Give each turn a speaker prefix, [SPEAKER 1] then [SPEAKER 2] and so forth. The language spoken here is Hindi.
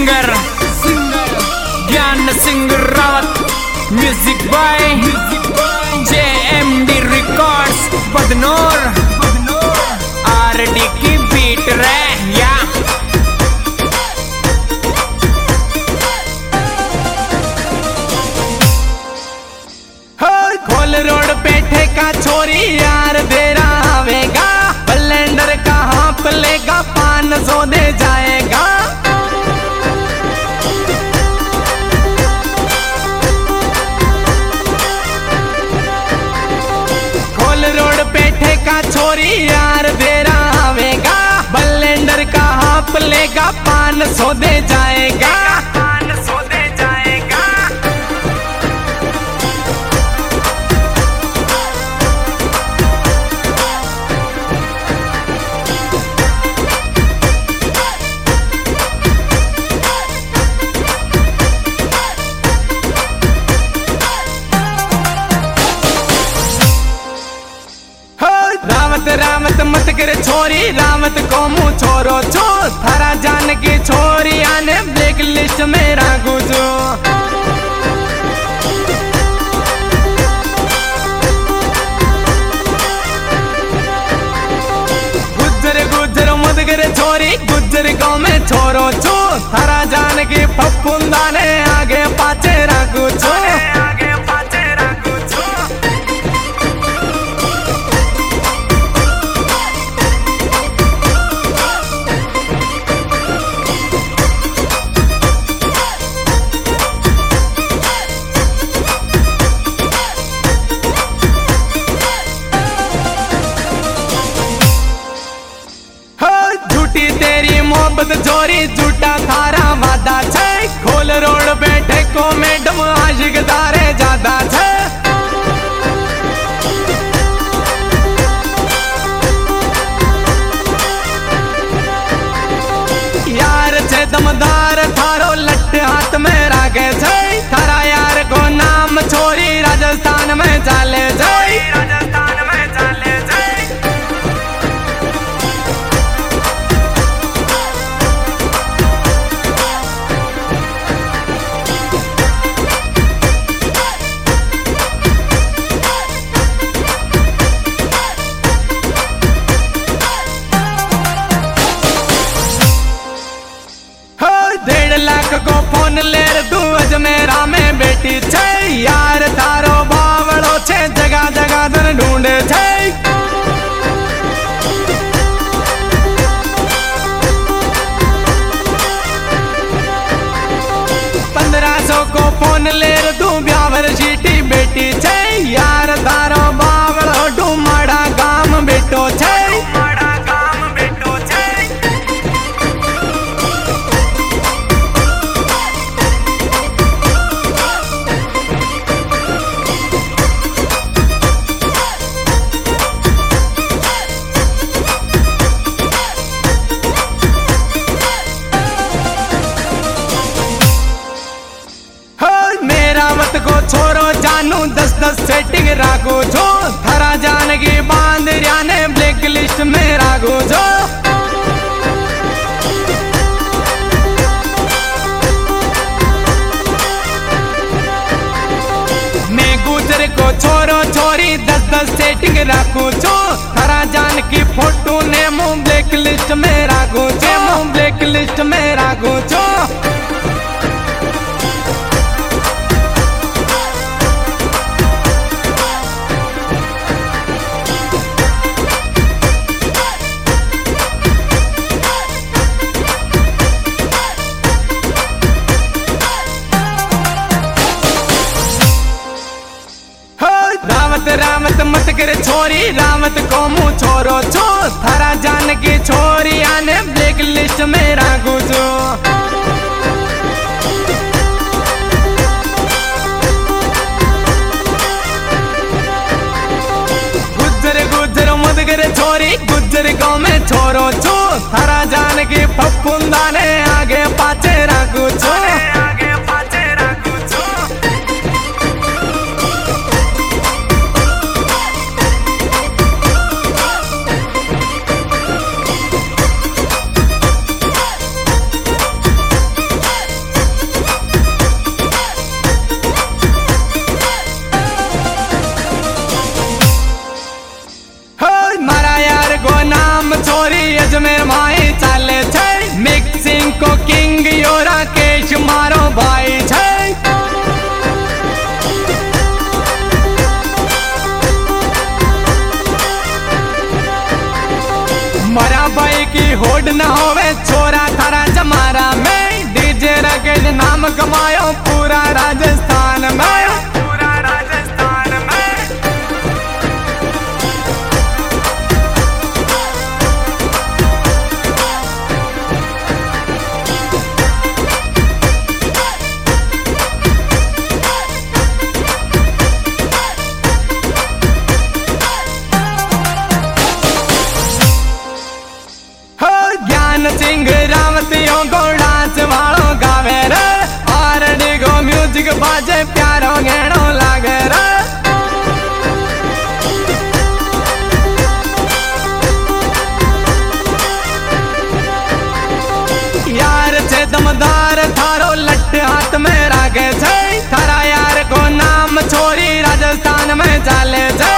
[SPEAKER 1] Singer Gyan Singh Rawat, music by JMD records Badnaur, RD की बीट रे या खोल रोड पे ठेका छोरी यार देरा आवेगा, ब्लेंडर का हाथ लेगा 500 दे जाएगा। खोल रोड पे ठेका छोरी यार देरा आवेगा, ब्लेंडर का हाथ लेगा 500 दे जाएगा। रामत मत कर छोरी, रामत को मुँह छोरो छो, थारा जान की छोरी आने ब्लैक लिस्ट में रागू जो। गुज्जर गुज्जर मत कर छोरी, गुज्जर गाँव में छोरो छो, थारा जान की पप्पुंदा ने आगे पाचे रागू छो। तेरी मोहब्बत जोरी झूठा थारा वादा छे, खोल रोड पे ठेको मैडम आशिक दारे ज्यादा छे। यार छे दमदार थारो लट्टे हाथ में राखे छे, थारा यार को नाम छोरी राजस्थान में चाले छे। लाख को फोन ले तू अजमेरा में बेटी छे, यार थारो बावड़ो छे जगह जगह धन ढूंढे छे। 1500 को फोन ले तू ब्यावर सीटी बेटी छे, यार थारो बावड़ो डूमाड़ा गाम बेटो छे। रावत को छोरो जानू 10-10 सेटिंग राखो जो, थारा जान की बांदरिया ने ब्लैक लिस्ट में राखो जो। मैं गुजर को छोरो छोरी 10-10 सेटिंग राखो जो, थारा जान की फोटो ने मुँह ब्लैक लिस्ट में राखो जो, मुँह ब्लैक लिस्ट में राखो जो। रामत मत कर छोरी, रामत को मुँह छोरो छो, थारा जान की छोरी आने ब्लैक लिस्ट में रागू जो। गुज्जर गुज्जर मत कर छोरी, गुज्जर गाँव में छोरो छो, थारा जान की पप्पुंदा ने आगे पाचे रागू छो। कमायो पूरा राजस्थान में, पूरा राजस्थान में। सिंह रावतियों को डांस वालों गावे रे, आरडी को म्यूजिक बाजे प्यारो गहनो लागे रे। यार छे दमदार थारो लट्ठ हाथ में रागे छे, थारा यार को नाम छोरी राजस्थान में चाले छे।